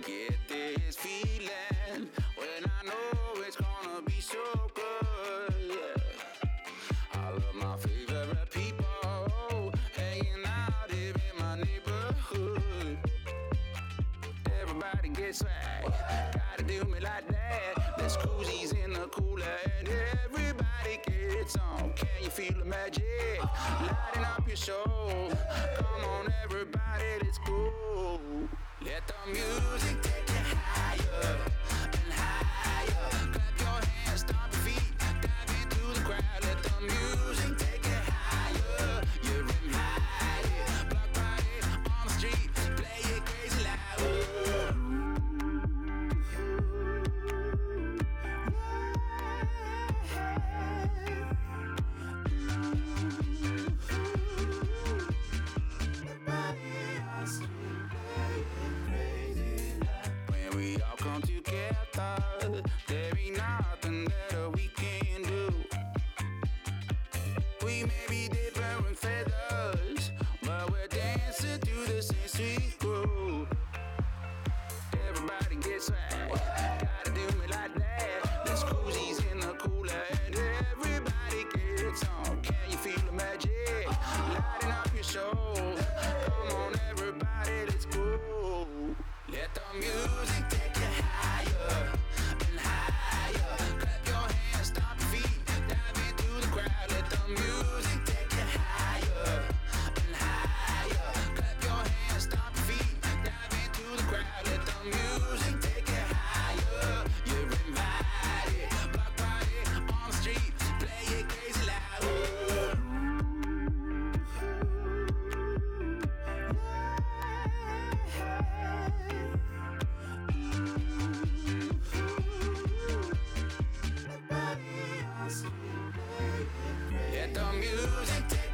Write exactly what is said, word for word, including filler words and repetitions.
get this feeling when I know it's gonna be so good. Yeah. I love my favorite people hanging out here in my neighborhood. Everybody gets swag, gotta do me like that. There's koozies in the cooler and everybody gets on. Can you feel the magic lighting up your soul? Come on, everybody, let's go. Let the music take you higher and higher. Clap your hands, stomp your feet, dive into the crowd. Let the music take you higher. You're invited. Block party on the street, play it crazy loud. When we all come together, there ain't nothing that we can do. We may be different feathers, but we're dancing to the same sweet groove. Everybody gets swag, gotta do me like that. There's koozies in the cooler and everybody gets on. Can you feel the magic lighting up your soul? Come on, everybody, let's go. Let the music take you higher and higher. Clap your hands, stomp your feet, dive into the crowd. Let the music take you higher and higher. Clap your hands, stomp your feet, dive into the crowd. Let the music take you higher. You're invited. Block party on the street, play it crazy loud. Let the music take